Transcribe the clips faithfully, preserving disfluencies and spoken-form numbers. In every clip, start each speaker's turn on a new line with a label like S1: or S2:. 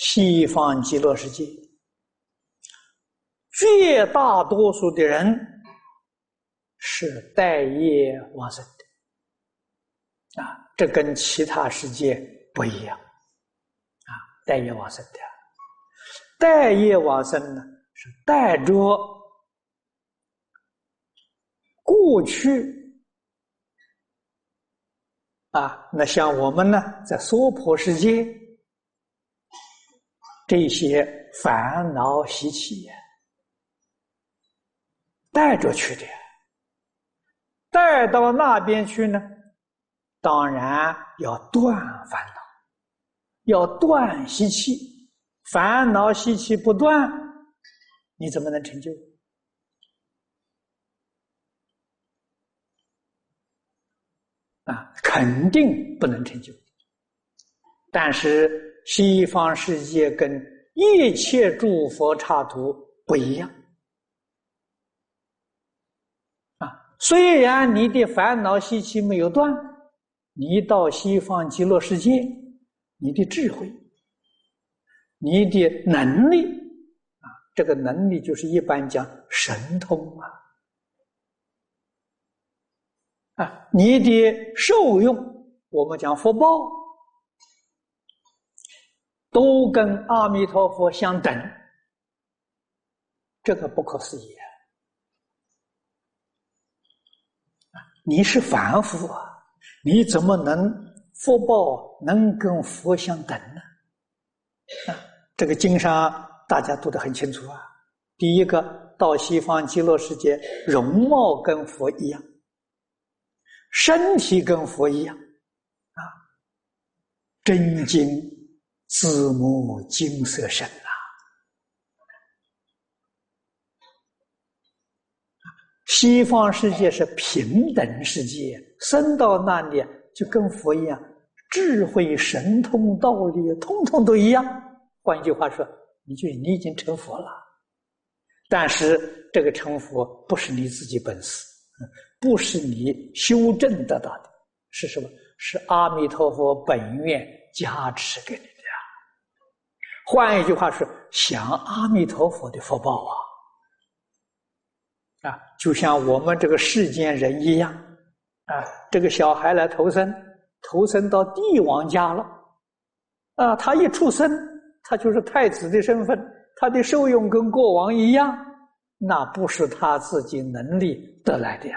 S1: 西方极乐世界，绝大多数的人是带业往生的啊，这跟其他世界不一样啊，带业往生的，带业往生呢是带着过去啊，那像我们呢，在娑婆世界，这些烦恼习气带着去的，带到那边去呢，当然要断烦恼，要断习气，烦恼习气不断，你怎么能成就？啊，肯定不能成就。但是西方世界跟一切诸佛刹土不一样啊，虽然你的烦恼习气没有断，你到西方极乐世界，你的智慧，你的能力啊，这个能力就是一般讲神通啊。啊，你的受用，我们讲福报，都跟阿弥陀佛相等，这个不可思议啊！你是凡夫啊，你怎么能福报能跟佛相等呢？啊，这个经上大家读得很清楚啊。第一个，到西方极乐世界，容貌跟佛一样。身体跟佛一样啊，真金字母金色身啊！西方世界是平等世界，升到那里就跟佛一样，智慧、神通、道理，通通都一样。换一句话说，你就你已经成佛了。但是这个成佛不是你自己本事。不是你修正得到的，是什么？是阿弥陀佛本愿加持给你的呀。换一句话说，享阿弥陀佛的福报啊！啊，就像我们这个世间人一样啊，这个小孩来投生，投生到帝王家了啊，他一出生，他就是太子的身份，他的受用跟国王一样，那不是他自己能力得来的呀。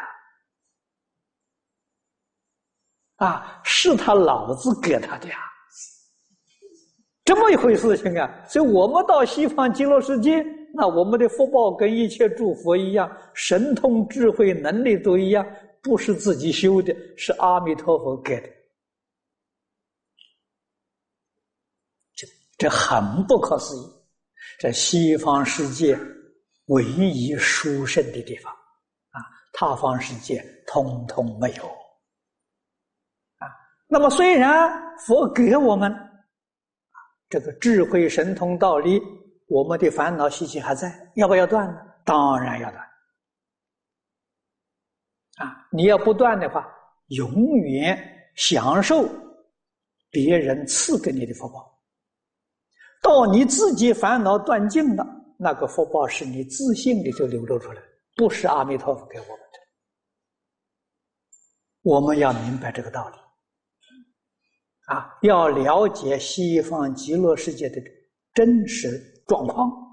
S1: 啊，是他老子给他的呀，这么一回事情啊！所以我们到西方极乐世界，那我们的福报跟一切诸佛一样，神通、智慧、能力都一样，不是自己修的，是阿弥陀佛给的。这这很不可思议，这西方世界唯一殊胜的地方啊，他方世界通通没有。那么虽然佛给我们这个智慧、神通、道理，我们的烦恼习气还在，要不要断呢？当然要断啊！你要不断的话，永远享受别人赐给你的福报，到你自己烦恼断尽了，那个福报是你自信里头流露出来，不是阿弥陀佛给我们的。我们要明白这个道理啊，要了解西方极乐世界的真实状况。